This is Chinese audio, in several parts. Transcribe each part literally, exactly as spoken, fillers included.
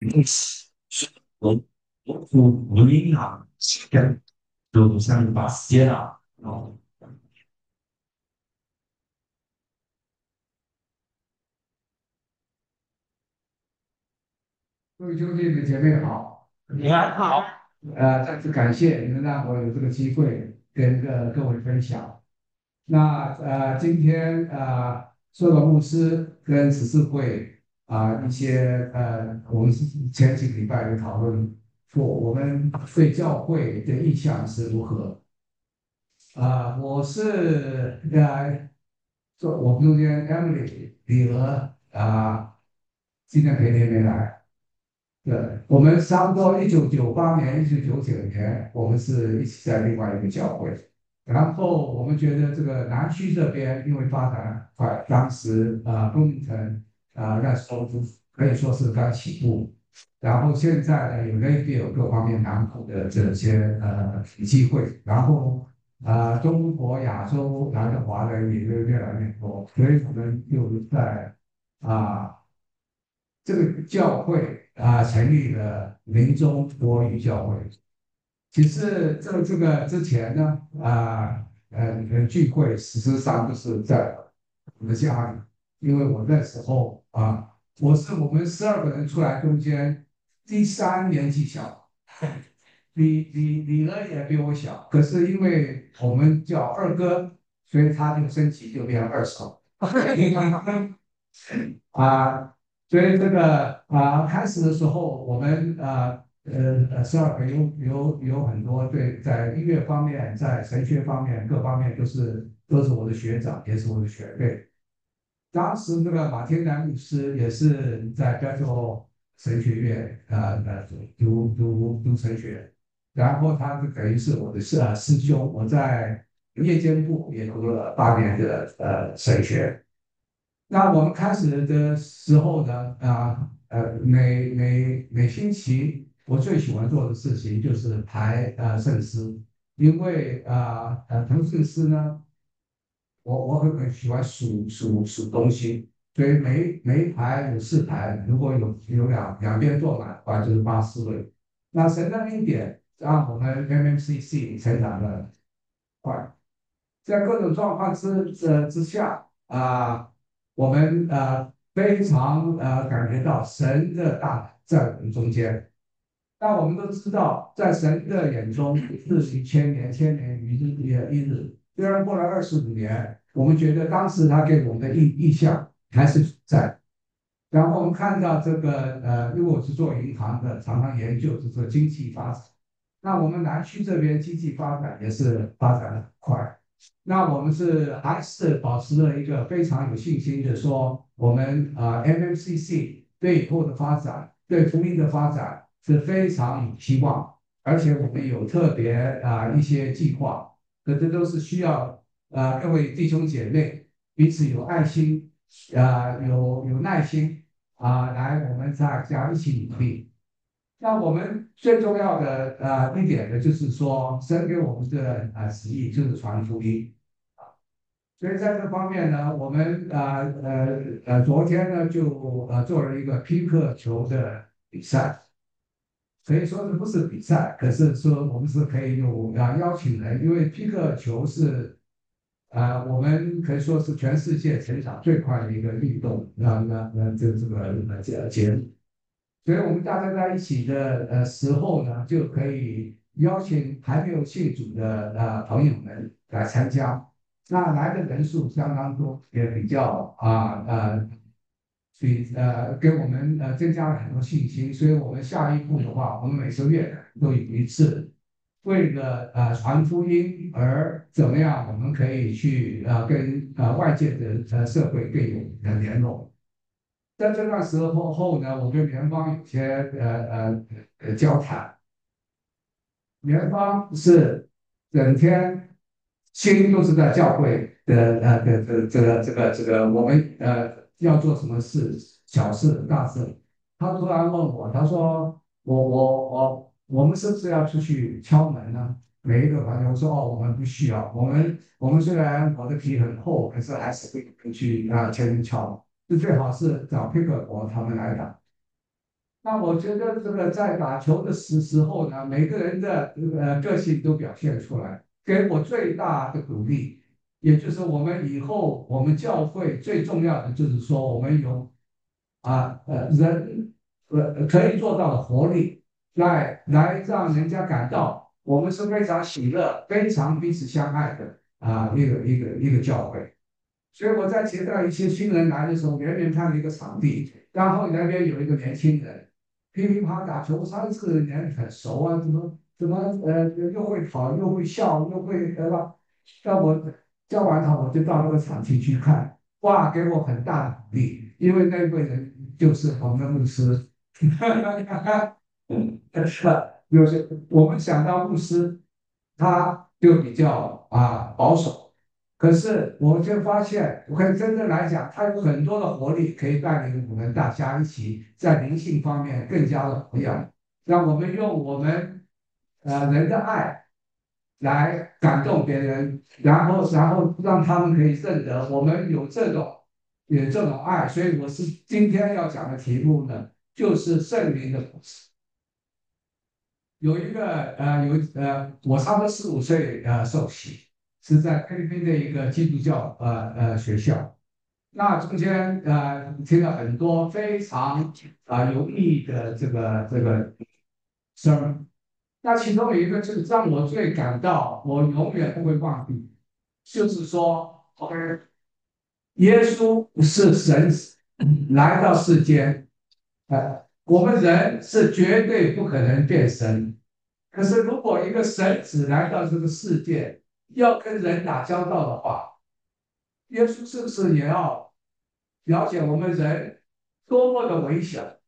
我我我我银行跟就像把时间啊，然后各位兄弟们姐妹好， 你还好。 呃，再次感谢你们让我有这个机会跟各各位分享。那呃，今天呃，受到牧师跟执事会啊、一些呃，我们是前几个礼拜有讨论过，我们对教会的意向是如何。啊、我是呃，做我们中间 Emily 李娥啊、今天陪天没来。对，我们差不多一九九八年、一九九九年，我们是一起在另外一个教会。然后我们觉得这个南区这边因为发展很快，当时啊工程啊那时候可以说是刚起步。然后现在呢有 r a d 有各方面南普的这些呃机会，然后啊中国、亚洲来的华人也越越来越多，所以我们就在啊。这个教会啊、成立了林中国语教会。其实这这个之前呢，啊呃呃聚会事实上就是在我们家里，因为我那时候啊，我是我们十二个人出来中间第三年纪小，李李李儿也比我小，可是因为我们叫二哥，所以他就升级就变二嫂。啊，所以这个啊，开始的时候，我们啊呃呃，十二个有有有很多对在音乐方面，在神学方面各方面都是都是我的学长，也是我的学辈。当时那个马天南律师也是在加州神学院啊呃读读读神学，然后他就等于是我的师啊师兄，我在夜间部也读了八年的呃神学。那我们开始的时候呢，啊呃，每每每星期我最喜欢做的事情就是排呃圣诗，因为啊呃唐圣诗呢，我我很很喜欢数数数东西，所以每每一排有四排，如果有有两两边坐满的话，就是八四位。那神的恩典让我们 M M C C 成长的快，在各种状况之之之下啊、我们呃非常呃感觉到神的大能在我们中间。但我们都知道，在神的眼中，日行千年，千年如日也一日。虽然过了二十五年，我们觉得当时他给我们的意意向还是存在。然后我们看到这个呃，因为我是做银行的，常常研究这个经济发展。那我们南区这边经济发展也是发展的很快。那我们是还是保持了一个非常有信心的说，我们啊、呃 M M C C 对以后的发展，对福音的发展是非常有希望，而且我们有特别啊、呃一些计划，可这都是需要啊、呃各位弟兄姐妹彼此有爱心，啊、呃有有耐心啊、来我们大家一起努力。那我们最重要的呃一点呢，就是说，神给我们的呃旨意就是传福音。所以在这方面呢，我们呃呃呃昨天呢就呃做了一个匹克球的比赛，可以说是不是比赛，可是说我们是可以有啊邀请人，因为匹克球是啊、我们可以说是全世界成长最快的一个运动，那那那这这个呃节节目。所以我们大家在一起的呃时候呢，就可以邀请还没有信主的呃朋友们来参加。那来的人数相当多，也比较啊呃，比呃给我们呃增加了很多信心。所以我们下一步的话，我们每个月都有一次，为了呃传福音而怎么样，我们可以去呃跟呃外界的呃社会更有呃联络。在这段时候后呢，我跟元芳有些呃呃呃交谈。元芳是整天心都是在教会的呃的的这个这个这个我们呃要做什么事，小事大事。他突然问我，他说我我我我们是不是要出去敲门呢？每一个朋友，我说哦，我们不需要，我们我们虽然我的皮很厚，可是还是会去啊敲门敲，就最好是找 pick 我他们来打。 那我觉得这个在打球的时时候呢，每个人的呃个性都表现出来，给我最大的鼓励。也就是我们以后我们教会最重要的就是说，我们有啊呃人呃可以做到的活力，来来让人家感到我们是非常喜乐、非常彼此相爱的啊一个一个一个教会。所以我在接待一些新人来的时候，远远看了一个场地，然后那边有一个年轻人，噼里啪啦打球，他这个人很熟啊，怎么怎么呃又会跑又会笑又会对吧？那我教完他，我就到那个场地去看，哇，给我很大的鼓励，因为那位人就是我们的牧师，嗯，是吧？就是我们想到牧师，他就比较啊保守。可是我就发现，我可以真正来讲，它有很多的活力，可以带领我们大家一起在灵性方面更加的培养，让我们用我们呃人的爱来感动别人，然后然后让他们可以认得我们有这种有这种爱。所以我是今天要讲的题目呢，就是圣灵的故事。有一个呃有呃，我差不多四五岁呃受洗，是在菲律宾的一个基督教呃呃学校。那中间呃听了很多非常啊、有意义的这个这个 sermon。那其中有一个就是让我最感到我永远不会忘记，就是说，OK，耶稣是神来到世间，呃，我们人是绝对不可能变神。可是，如果一个神子来到这个世界，要跟人打交道的话，耶稣是不是也要了解我们人多么的微小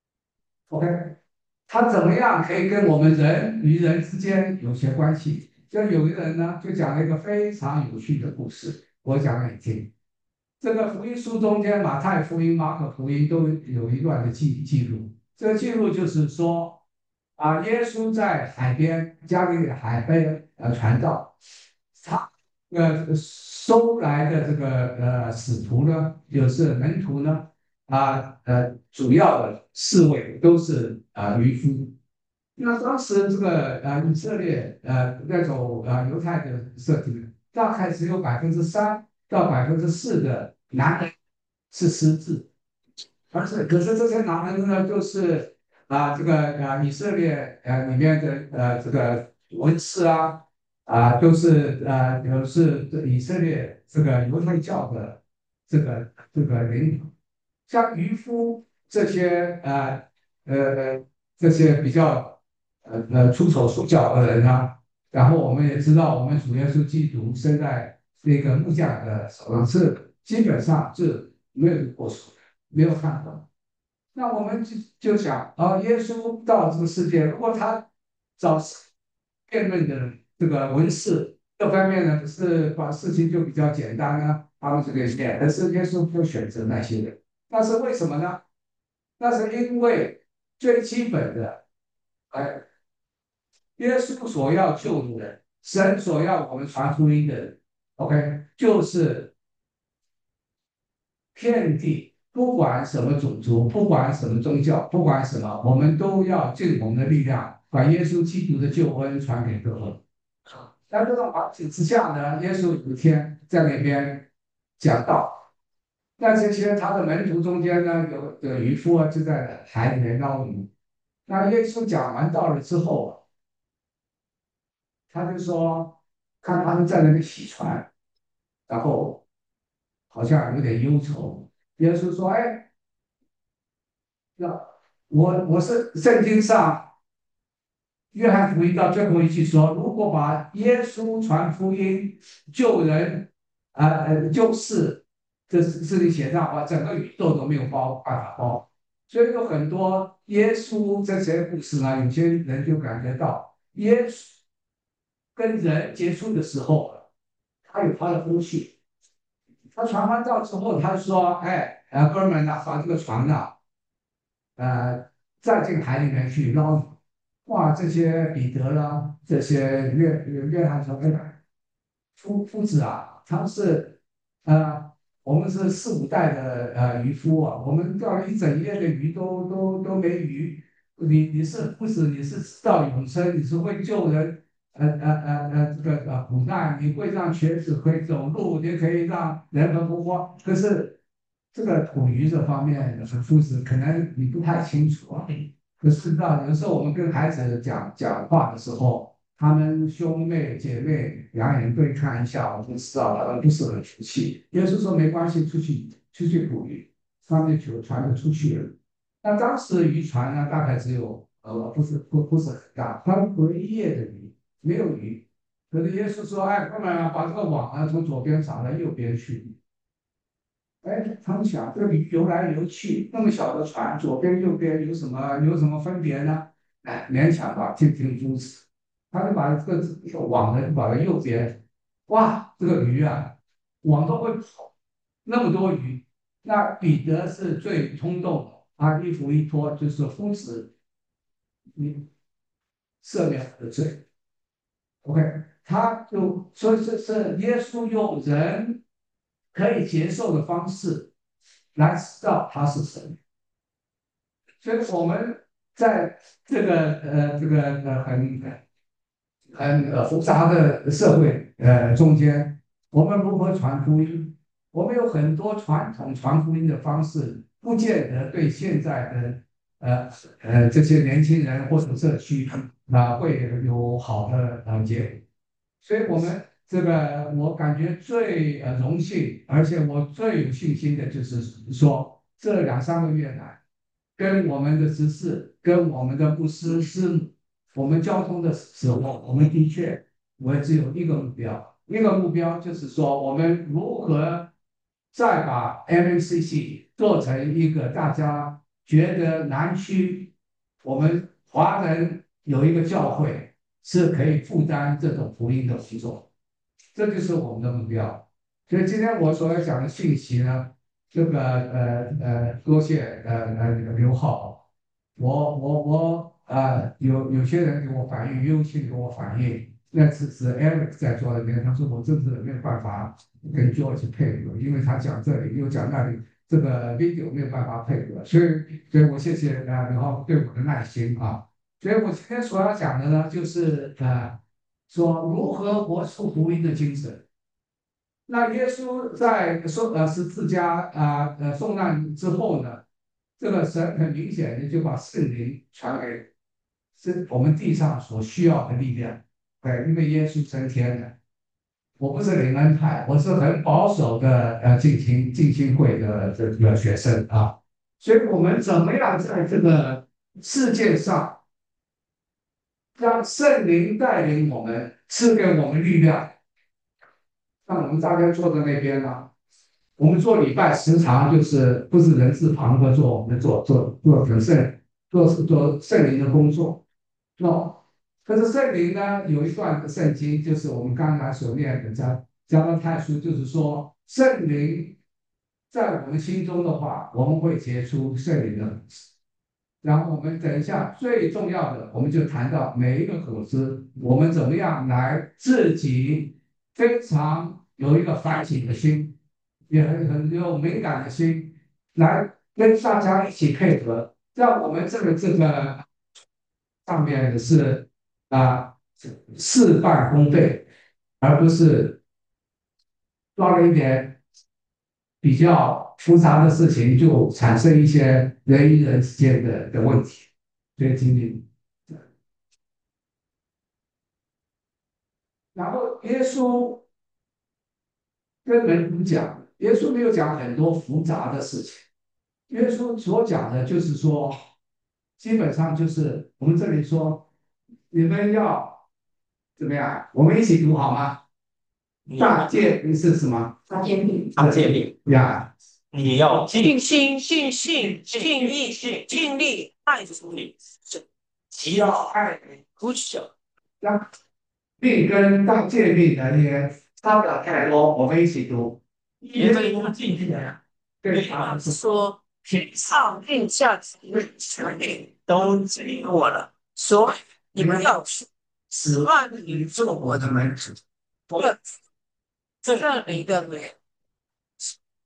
？OK，他怎么样可以跟我们人与人之间有些关系？就有个人呢，就讲了一个非常有趣的故事，我讲给你听。这个福音书中间，马太福音、马可福音都有一段的记记录。这个记录就是说，啊，耶稣在海边加利利海边呃传道，他呃收来的这个呃使徒呢，就是门徒呢，啊呃主要的四位都是啊渔夫。那当时这个呃以色列呃那种呃犹太的设定，大概只有百分之三到百分之四的男人是识字，而且可是这些男人呢，就是啊这个呃以色列呃里面的呃这个文士啊啊都是呃都是这以色列这个犹太教的这个这个领导，像渔夫这些呃呃这些比较呃呃出手出脚的人啊，然后我们也知道，我们主耶稣基督生在那个木匠的手上是基本上是没有过错的，没有看到。那我们就就想，啊，耶稣到这个世界，如果他找辩论的这个文士，各方面呢是把事情就比较简单呢，他们这个写，但是耶稣就选择那些人，那是为什么呢？那是因为最基本的，哎，耶稣所要救的人，神所要我们传福音的人，OK，就是遍地，不管什么种族，不管什么宗教，不管什么，我们都要尽我们的力量，把耶稣基督的救恩传给各个。在这种环境之下呢，耶稣有一天在那边讲道，那这些他的门徒中间呢，有有渔夫啊，就在海里面捞鱼。那耶稣讲完道了之后，他就说，看他们在那边洗船，然后好像有点忧愁。耶稣说：“哎，那我我是圣经上约翰福音到最后一句说，如果把耶稣传福音救人，啊呃救世，这是这里写上，哇，整个宇宙都没有包办法包。所以有很多耶稣这些故事呢，有些人就感觉到耶稣跟人接触的时候，他有他的风气。他传完道之后，他说：“哎，呃，哥们呐，把这个船呐。”呃，再进海里面去捞鱼。哇，这些彼得啦，这些约约翰说：“哎呀，夫夫子啊，他们是呃我们是四五代的呃渔夫啊，我们钓了一整夜的鱼都都都没鱼。你你是不是你是知道永生，你是会救人，呃呃呃呃这个呃苦难，你会让瘸子可以走路，你可以让人们不慌。可是这个捕鱼这方面，夫子可能你不太清楚啊。可是道，有时候我们跟孩子讲讲话的时候，他们兄妹姐妹两眼对看一下，我就知道他们不适合出去。有时说没关系，出去出去捕鱼，上面就船就出去了。那当时渔船呢，大概只有呃不是不不是很大，他们捕了一夜的鱼，没有鱼。可是耶稣说：“哎，哥们儿啊，把这个网啊从左边撒到右边去。”哎，他们想这个鱼游来游去，那么小的船，左边右边有什么有什么分别呢？哎，勉强吧，听听如此。他就把这个这个网呢，就把它右边，哇，这个鱼啊，网都会跑，那么多鱼。那彼得是最冲动的，他衣服一脱，就是夫子，你赦免我的罪。OK，他就所以这是耶稣用人可以接受的方式来知道他是神。所以我们在这个呃这个呃很很呃复杂的社会呃中间，我们如何传福音？我们有很多传统传福音的方式，不见得对现在的呃呃这些年轻人或者社区啊、会有好的呃结果。所以我们这个我感觉最呃荣幸，而且我最有信心的就是说，这两三个月来。跟我们的执事、跟我们的牧师师母，我们交通的时候，我们的确，我只有一个目标，一个目标就是说，我们如何再把 M M C C 做成一个大家觉得南区我们华人有一个教会是可以负担这种福音的工作，这就是我们的目标。所以今天我所要讲的信息呢。这个呃呃，多谢呃呃刘浩，我我我呃有有些人给我反映，优信给我反映，那次是 Eric 在座里面，他说我真是没有办法跟 George 配合，因为他讲这里又讲那里，这个 video 没有办法配合，所以所以我谢谢呃刘浩对我的耐心啊，所以我今天所要讲的呢，就是呃说如何活出福音的精神。那耶稣在受呃十字架啊呃受难之后呢，这个神很明显的就把圣灵传给是我们地上所需要的力量。对，因为耶稣升天了。我不是灵恩派，我是很保守的呃浸信浸信会的这个学生啊，所以我们怎么样在这个世界上让圣灵带领我们，赐给我们力量，像我们大家坐在那边呢？我们做礼拜时常就是不是人字旁的做，我们做做做做圣做做圣灵的工作。那可是圣灵呢，有一段圣经就是我们刚才所念的加加拉太书，就是说圣灵在我们心中的话，我们会结出圣灵的果子。然后我们等一下最重要的，我们就谈到每一个果子，我们怎么样来自己非常有一个反省的心。也很很有敏感的心，来跟大家一起配合，让我们这个这个上面是啊事半功倍，而不是做了一点比较复杂的事情就产生一些人与人之间的的问题。所以今天，然后耶稣跟门徒讲，耶稣没有讲很多复杂的事情。耶稣所讲的就是说，基本上就是我们这里说，你们要怎么样？我们一起读好吗？大诫是什么？大诫命。大诫命呀， 你要尽尽心、尽性、尽意、尽力爱主你， 其要爱人不舍。 那命跟大诫命的也差不了太多，我们一起读。 你们要尽力啊， 对他说：天上地下权力都给我了，所以你们要去，使万民做我的门徒。不，这里的人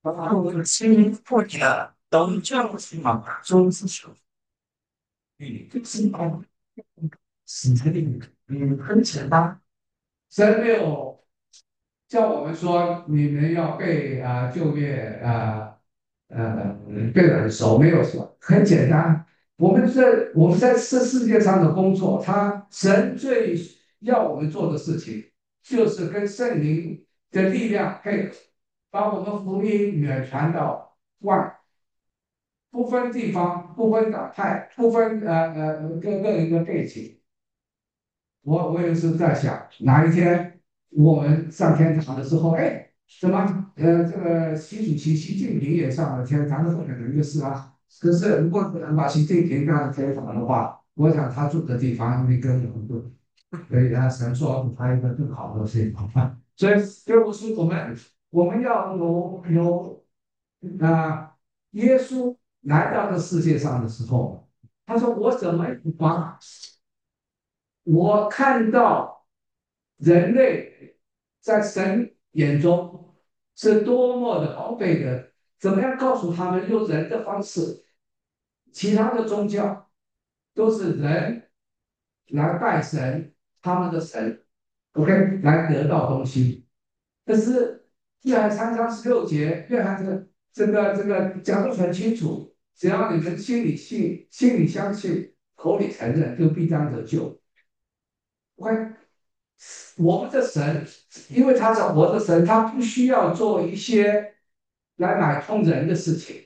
我亲或者都叫什么中之手，嗯，就是哦，是这里，嗯，很简单， 神没有叫我们说你们要背啊、就业啊呃背得很熟，没有说很简单。我们这我们在这世界上的工作，他神最要我们做的事情，就是跟圣灵的力量配合，把我们福音远传到万，不分地方，不分党派，不分呃呃各个人的背景。我我有时在想，哪一天我们上天堂的时候，哎，什么呃，这个习主席习近平也上了天堂，那不可能的事啊。可是如果能把习近平上了天堂的话，我想他住的地方会跟我们不，所以他神说他一个更好的地方。所以，所以我说我们我们要有有啊、耶稣来到这世界上的时候，他说我怎么把我看到人类在神眼中是多么的宝贝的，怎么样告诉他们用人的方式？其他的宗教都是人来拜神，他们的神，OK，来得到东西。可是约翰三章十六节，约翰这个这个这个讲得很清楚，只要你们心里信，心里相信，口里承认，就必当得救。OK，我们的神，因为他是活的神，他不需要做一些来买通人的事情。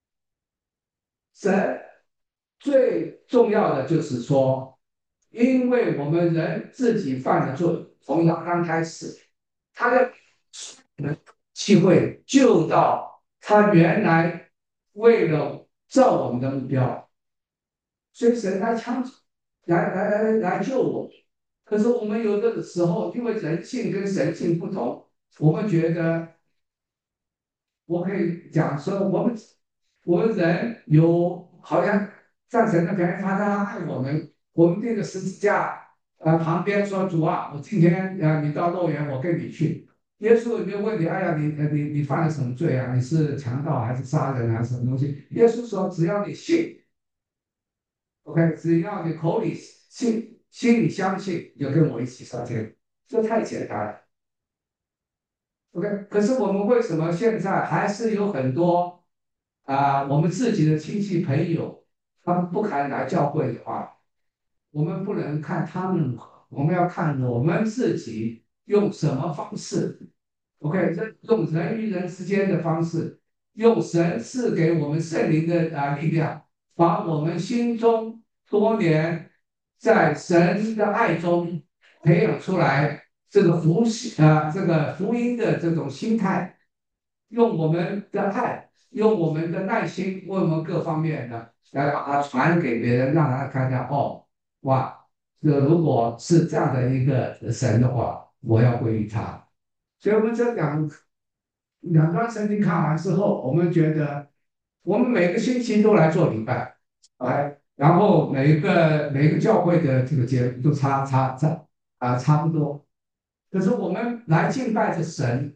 神最重要的就是说，因为我们人自己犯了罪，从刚刚开始，他的机会救到他原来为了照我们的目标，所以神来枪来来来来救我们。可是我们有的时候，因为人性跟神性不同，我们觉得我可以讲说，我们我们人有好像在神那边，他他爱我们，我们这个十字架呃旁边说主啊，我今天呃你到乐园，我跟你去。耶稣有没有问你？哎呀，你呃你你犯了什么罪啊？你是强盗还是杀人还是什么东西？耶稣说，只要你信，OK，只要你口里信，心里相信，就跟我一起上天，这太简单了。OK，可是我们为什么现在还是有很多啊、我们自己的亲戚朋友，他们不肯来教会的话，我们不能看他们如何，我们要看我们自己用什么方式，OK，这用人与人之间的方式，用神赐给我们圣灵的啊力量，把我们心中多年在神的爱中培养出来这个福啊这个福音的这种心态，用我们的爱，用我们的耐心，为我们各方面的来把它传给别人，让他看见哦，哇，这如果是这样的一个神的话，我要归于他。所以我们这两两段圣经看完之后，我们觉得我们每个星期都来做礼拜，哎，然后每一个每一个教会的这个节都差差差啊差不多，可是我们来敬拜着神，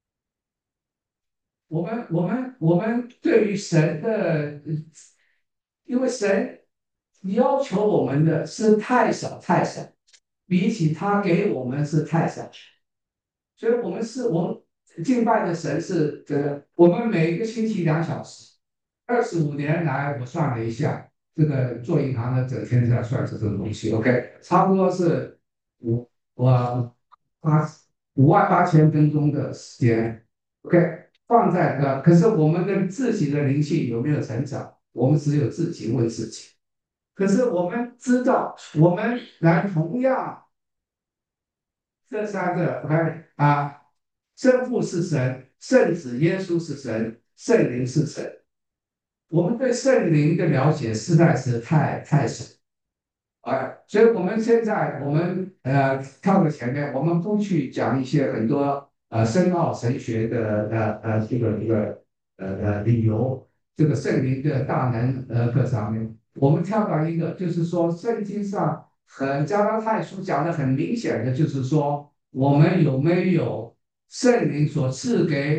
我们我们我们对于神的，因为神要求我们的是太少太少，比起他给我们是太少。所以我们是我们敬拜的神是这个，我们每一个星期两小时，二十五年来我算了一下，这个做银行的整天在算这个东西，OK，差不多是五我八五万八千分钟的时间，OK，放在呃，可是我们的自己的灵性有没有成长？我们只有自己问自己。可是我们知道，我们来同样这三个，OK 啊，圣父是神，圣子耶稣是神，圣灵是神。我们对圣灵的了解实在是太太少，啊，所以我们现在我们呃跳到前面，我们不去讲一些很多呃深奥神学的呃呃这个这个呃呃理由，这个圣灵的大能呃各上面，我们跳到一个就是说圣经上和加拉太书讲的很明显的就是说，我们有没有圣灵所赐给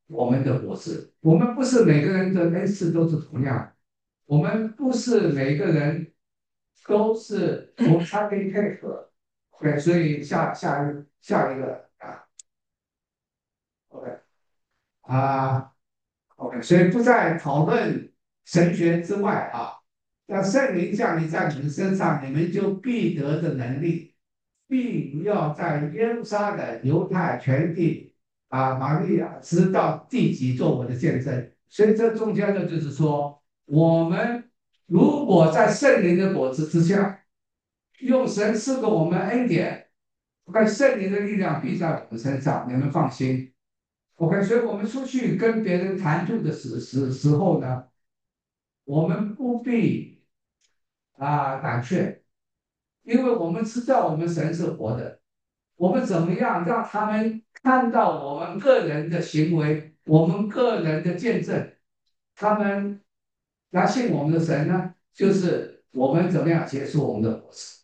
我们的果子。我们不是每个人的恩赐都是同样的，我们不是每个人都是我们才可以配合。对，所以下下一下一个啊，OK 啊，OK，所以不在讨论神学之外啊，那圣灵降临在你们身上，你们就必得的能力，并要在耶路撒冷、犹太全地啊，玛利亚直到地极做我的见证。所以这中间呢，就是说，我们如果在圣灵的果子之下，用神赐给我们恩典，在圣灵的力量必在我们身上，你们放心。OK，所以我们出去跟别人谈吐的时时时候呢，我们不必啊胆怯，因为我们知道我们神是活的。我们怎么样让他们看到我们个人的行为，我们个人的见证，他们来信我们的神呢？就是我们怎么样结束我们的果子。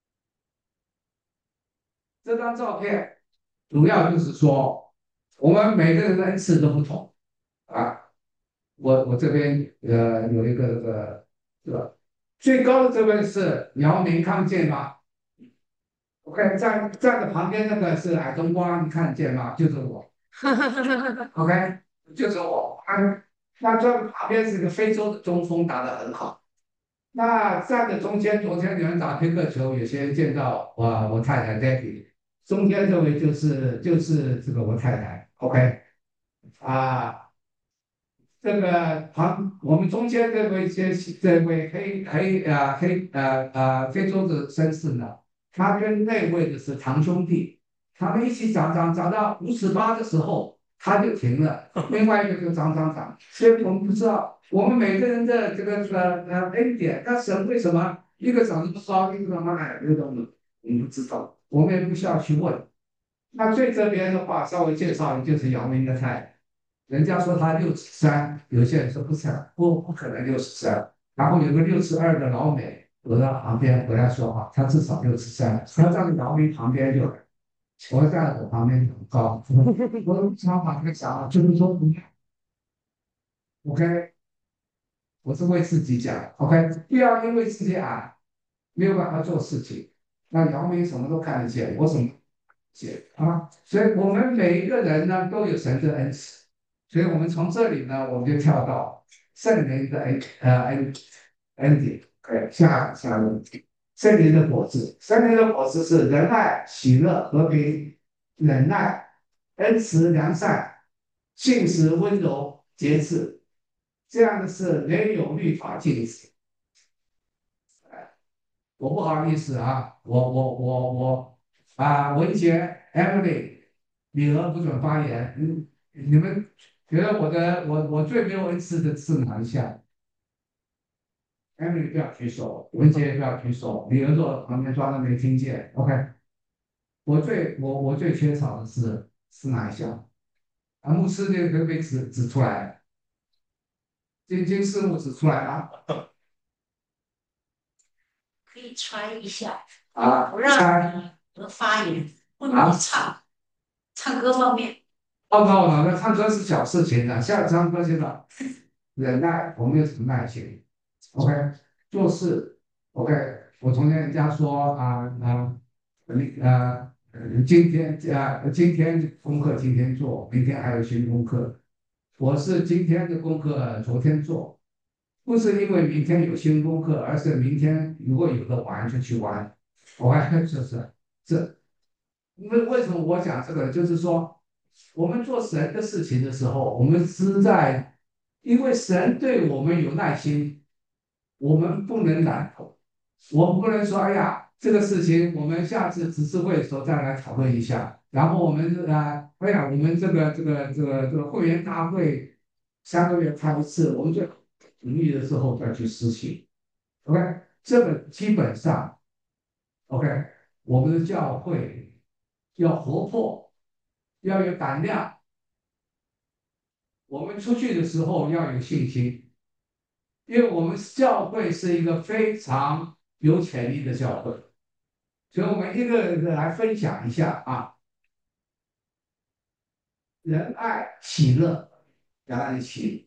这张照片主要就是说，我们每个人的恩赐都不同啊。我我这边呃有一个这个这个最高的这位是姚明，看不见吗？OK，站站的旁边那个是矮冬瓜，你看得见吗？就是我。OK，就是我。啊，那这旁边是个非洲的中锋，打得很好。那站的中间，昨天你们打匹克球，有些人见到我我太太 Debbie，中间这位就是就是这个我太太。OK，啊。这个旁我们中间这位这这位黑黑呃黑呃呃非洲的绅士呢，他跟那位的是堂兄弟，他们一起长长长到五尺八的时候，他就停了，另外一个就长长长，所以我们不知道我们每个人的这个呃呃恩典，但神为什么一个长这么高，一个长那么矮，这个我们我们不知道，我们也不需要去问。那最这边的话，稍微介绍一下，就是姚明的太太。人家说他六尺三，有些人说不是，不不可能六尺三。然后有个六尺二的老美躲到旁边回来说啊，他至少六尺三。他站在姚明旁边就，我站在我旁边很高。我的想法跟想法就是说，OK，我是为自己讲，OK，不要因为自己矮没有办法做事情。那姚明什么都看得见，我什么见啊？所以我们每一个人呢都有神的恩赐，所以我们从这里呢，我们就跳到圣灵的恩呃恩恩典，对，下下一个圣灵的果子，圣灵的果子是仁爱、喜乐、和平、忍耐、恩慈、良善、信实、温柔、节制，这样的是没有律法禁止。我不好意思啊，我我我我啊，文杰 Emily，女儿不准发言。嗯，你们觉得我的我我最没有恩赐的是哪一项？Emily 不要举手，文杰不要举手，女儿坐旁边装作没听见。OK，我最我我最缺少的是是哪一项？啊，牧师这个可不可以指指出来？金金师傅指出来啊。 可以穿一下， 啊， 不让你发言，不能唱，唱歌方面。 报告了，那唱歌是小事情的，像唱歌现在忍耐，我们有什么耐心？OK，做事 OK，我从前人家说啊啊，你啊，呃今天啊，今天功课今天做，明天还有新功课。我是今天的功课昨天做，不是因为明天有新功课，而是明天如果有的玩就去玩。我还就是这，为为什么我讲这个？就是说，我们做神的事情的时候，我们是在，因为神对我们有耐心，我们不能懒惰，我们不能说，哎呀，这个事情我们下次执事会的时候再来讨论一下，然后我们啊，哎呀，我们这个这个这个这个会员大会三个月开一次，我们就努力的时候再去实行。OK，这个基本上 OK，我们的教会要活泼，要有胆量，我们出去的时候要有信心，因为我们教会是一个非常有潜力的教会，所以我们一个一个来分享一下啊，仁爱、喜乐。 两岸一起。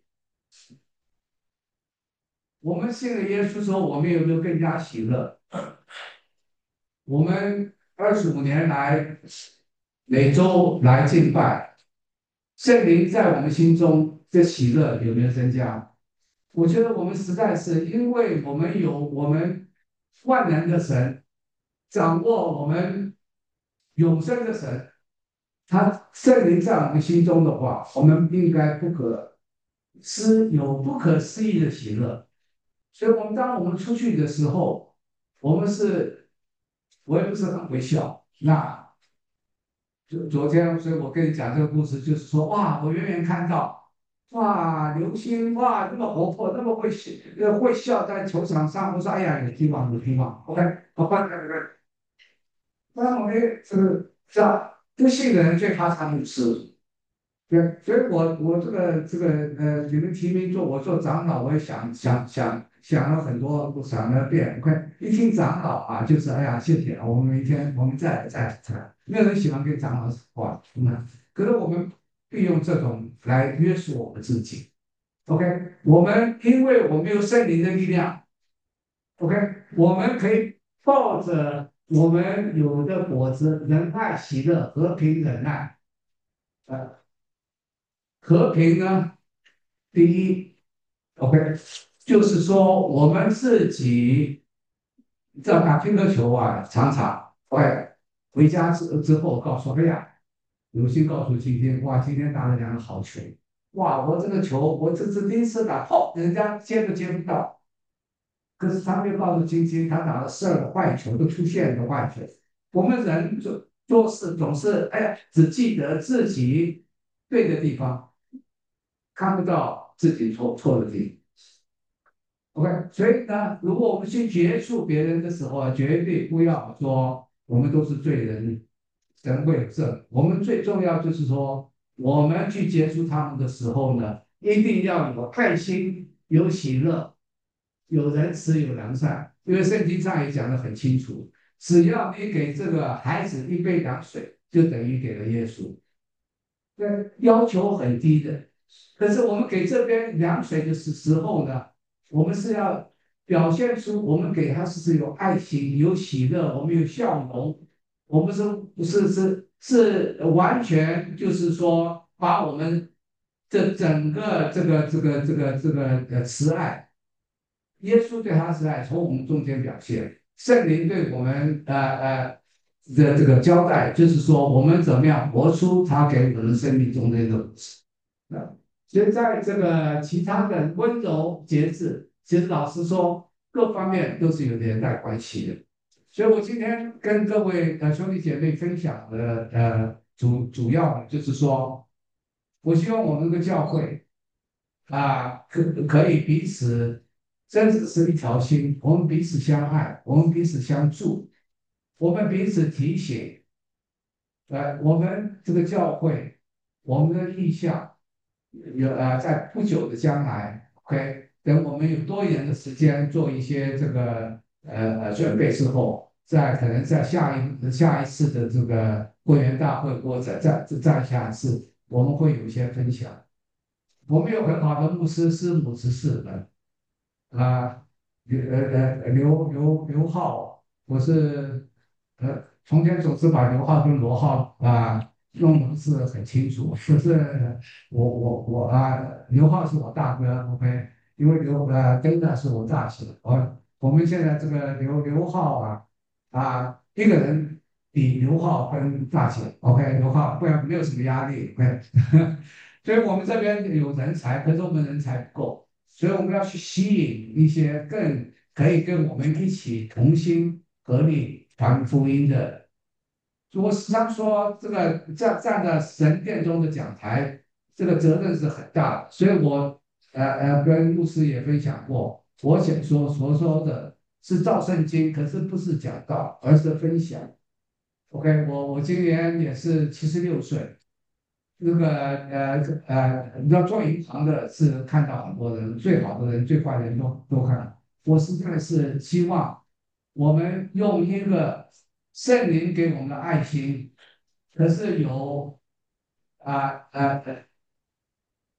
我们信了耶稣之后，我们有没有更加喜乐？我们二十五年来每周来敬拜，圣灵在我们心中的喜乐有没有增加？我觉得我们实在是因为我们有我们万能的神，掌握我们永生的神，他圣灵在我们心中的话，我们应该不可思有不可思议的喜乐。所以，我们当我们出去的时候，我们是，我也不是很会笑。那就昨天，所以我跟你讲这个故事，就是说，哇，我远远看到，哇，刘星，哇，那么活泼，那么会笑，呃，会笑在球场上。我说，哎呀，有希望，有希望。OK，好吧，那我们这个是吧？不信的人最怕他牧师。对，所以我我这个这个呃，你们提名做我做长老，我也想想想想了很多，想了遍。快一听长老啊，就是哎呀，谢谢啊，我们明天我们再再再，没有人喜欢跟长老说话，嗯，可是我们利用这种来约束我们自己。OK，我们因为我们有圣灵的力量，OK，我们可以抱着我们有的果子，仁爱、喜乐、和平、忍耐，呃，和平呢。第一，OK，就是说我们自己在打乒乓球啊，常常哎回家之之后告诉，哎呀，有心告诉今天，哇，今天打了两个好球，哇，我这个球我这次第一次打，哦，人家接都接不到，可是他没告诉晶晶，他打了十二个坏球，都出现了坏球。我们人做做事总是哎呀，只记得自己对的地方，看不到自己错错的地方。OK，所以呢，如果我们去接触别人的时候啊，绝对不要说我们都是罪人，神会赦。我们最重要就是说，我们去接触他们的时候呢，一定要有爱心、有喜乐、有仁慈、有良善。因为圣经上也讲得很清楚，只要你给这个孩子一杯凉水，就等于给了耶稣。对，要求很低的。可是我们给这边凉水的时时候呢，我们是要表现出我们给他是有爱心、有喜乐，我们有笑容，我们是不是是是完全就是说把我们这整个这个这个这个这个呃慈爱，耶稣对他慈爱从我们中间表现，圣灵对我们呃呃的这个交代，就是说我们怎么样活出他给我们生命中的一种。啊，所以在这个其他的温柔节制，其实老实说，各方面都是有连带关系的。所以我今天跟各位呃兄弟姐妹分享的呃主主要的就是说，我希望我们这个教会啊，可可以彼此真的是一条心，我们彼此相爱，我们彼此相助，我们彼此提醒，呃，我们这个教会，我们的意向。有呃，在不久的将来，OK，等我们有多一点的时间做一些这个呃呃准备之后，在可能在下一下一次的这个会员大会或者再再再下一次，我们会有一些分享。我们有很好的牧师、师母、执事们啊，刘呃呃刘刘刘浩，我是呃从前总是把刘浩跟罗浩啊弄得不是很清楚，可是我我我啊刘浩是我大哥，OK，因为刘呃真的是我大姐，我我们现在这个刘刘浩啊啊一个人比刘浩跟大姐，OK，刘浩不然没有什么压力，OK，所以我们这边有人才，可是我们人才不够。所以我们要去吸引一些更可以跟我们一起同心合力传福音的。我时常说，这个站站在神殿中的讲台，这个责任是很大的。所以我呃呃跟牧师也分享过，我想说所说的是照圣经，可是不是讲道，而是分享。OK，我我今年也是七十六岁。那个呃呃，你知道做银行的是看到很多人，最好的人、最坏的人都都看。我实在是希望我们用一个圣灵给我们的爱心，可是有啊呃呃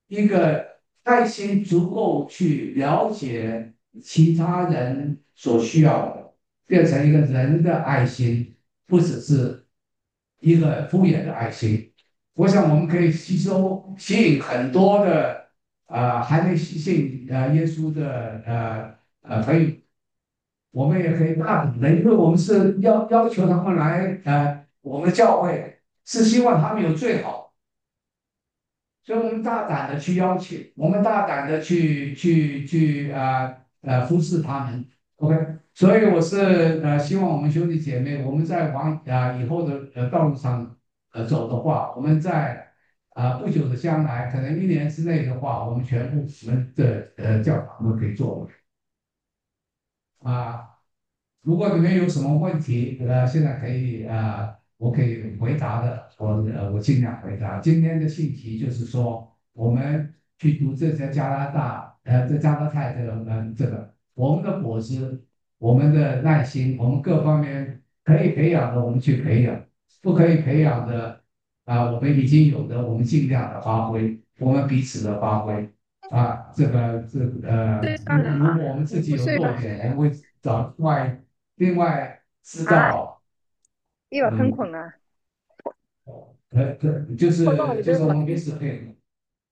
一个爱心足够去了解其他人所需要的，变成一个人的爱心，不只是一个敷衍的爱心。我想我们可以吸收吸引很多的啊、呃还没信呃耶稣的呃呃朋友，我们也可以大胆的，因为我们是要要求他们来呃我们的教会，是希望他们有最好。所以我们大胆的去邀请，我们大胆的去去去啊呃服侍他们，OK。所以我是呃希望我们兄弟姐妹，我们在往啊、以后的呃道路上呃走的话，我们在啊、不久的将来，可能一年之内的话，我们全部我们的呃教堂都可以做了啊。如果你们有什么问题，呃，现在可以呃，我可以回答的，我呃我尽量回答。今天的信息就是说，我们去读这些加拿大呃这加拿大的呃这个我们的果子，我们的耐心，我们各方面可以培养的，我们去培养；不可以培养的啊、我们已经有的，我们尽量的发挥，我们彼此的发挥。啊，这个这个呃， 岁如半了嘛， 如果我们自己有五岁吧。 弱点，我们会找另外另外知啊， 道， 一把喷捆啊， 呃，这就我到你这把是就是我们彼此配合。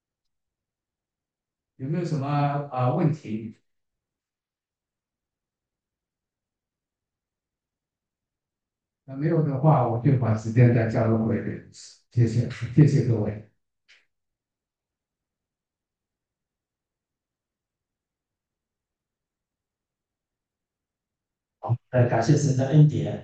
有没有什么啊、问题？那没有的话，我就把时间再交给会员。谢谢，谢谢各位。 好，呃，感谢神的恩典。